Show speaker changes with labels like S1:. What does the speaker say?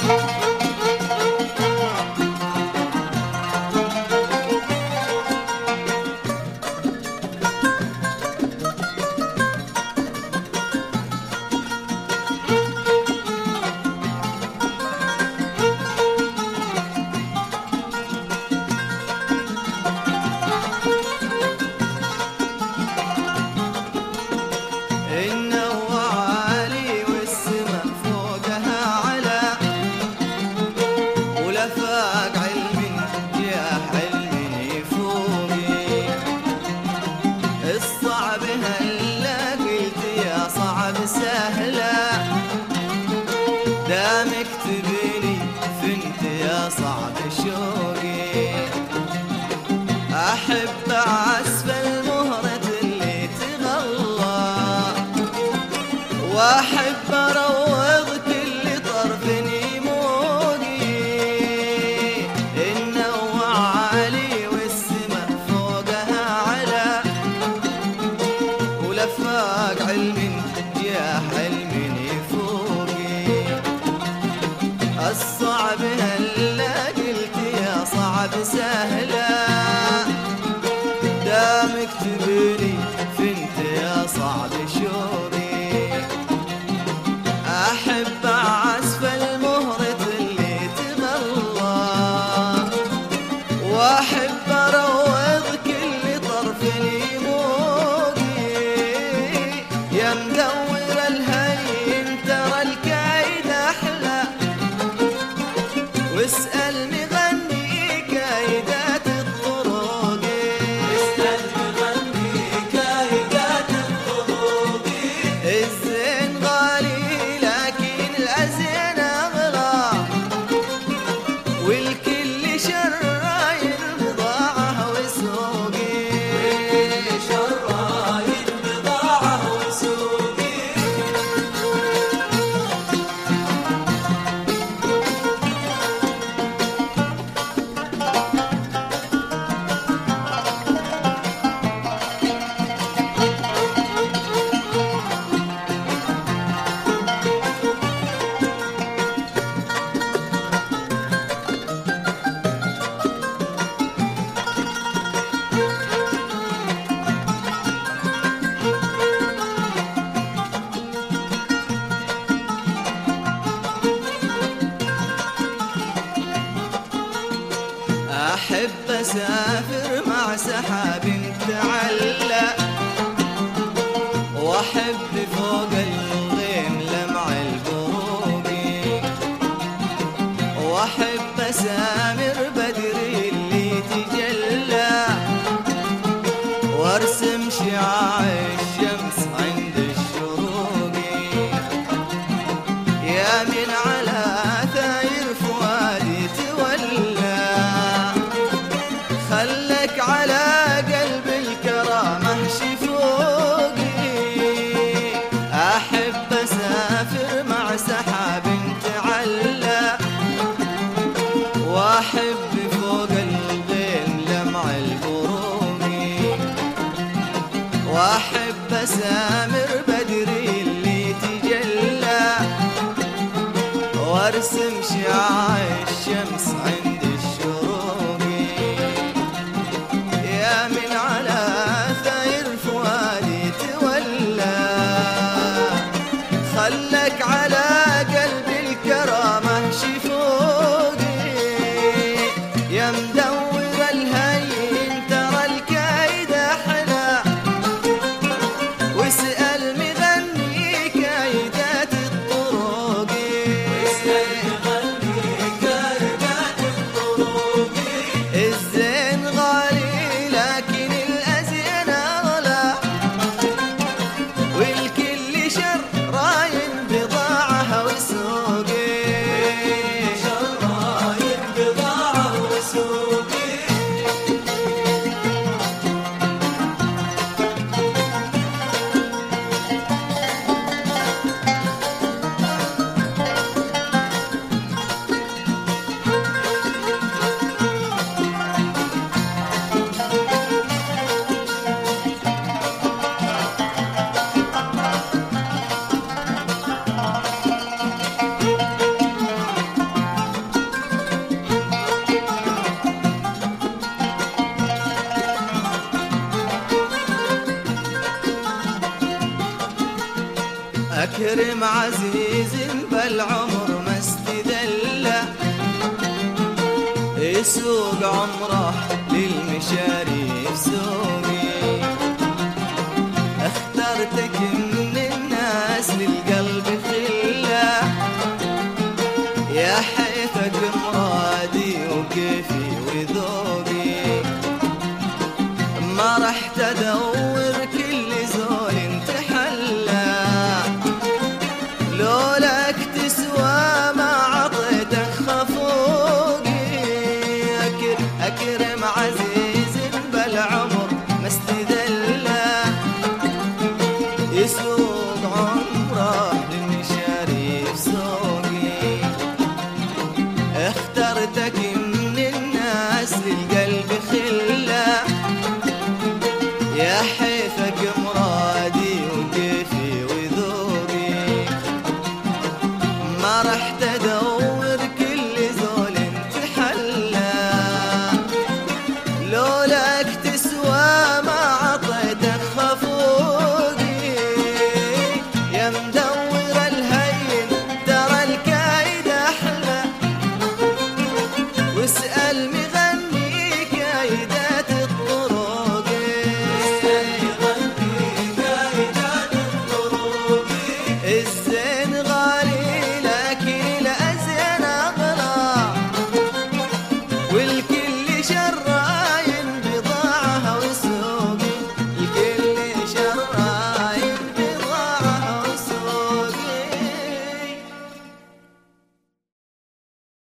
S1: دامك تبيني فنت يا صعب شوقي، أحب عزف المهرة اللي تغلى، وأحب أروض كل طرف يموقي. النوع عالي والسما فوقها علا، ولفاق علم يا حلم الصعب هلا قلت يا صعب سهلا، دامك تبني فنت يا صعب شوري، أحب عزف المهرة اللي تغلى، وأحب أروض كل طرف يموقي. يا مدور الهين ترى الكايد أحلى، واسأل مغني كايدات الطرق، اسأل مغني كايدات الطرق. الزين غالي لكن الأزين أغلى، والكل شرايين بضاعة وسوقي، شرايين بضاعة وسوقي. أحب أسافر مع سحاب تعلق، وأحب فوق الغيم لمع البروق، وأحب أسامر بدري اللي تجلى، وأرسم شعاع الشمس عند الشروق. يا من على ثاير فؤادي تولى، خلك على قلب الكرامة شفوقي. أحب أسافر مع سحاب تعلى، وأحب فوق الغيم لمع البروق، وأحب أسامر بدري اللي تجلى، وأرسم شعاع الشمس عند الشروق. يا من على ثاير فؤادي تولى، خلك على قلب الكرامة شفوقي. يا مدور الهين ترى الكايد أحلى، واسأل مغني كايدات الطرق، اسأل مغني كايدات الطرق. خادم عزيز بالعمر ما استدلى، يسوق عمره للمشاريف سوقي. اخترتك من الناس للقلب خلة، يا حيثك مرادي وكيفي وذوقي.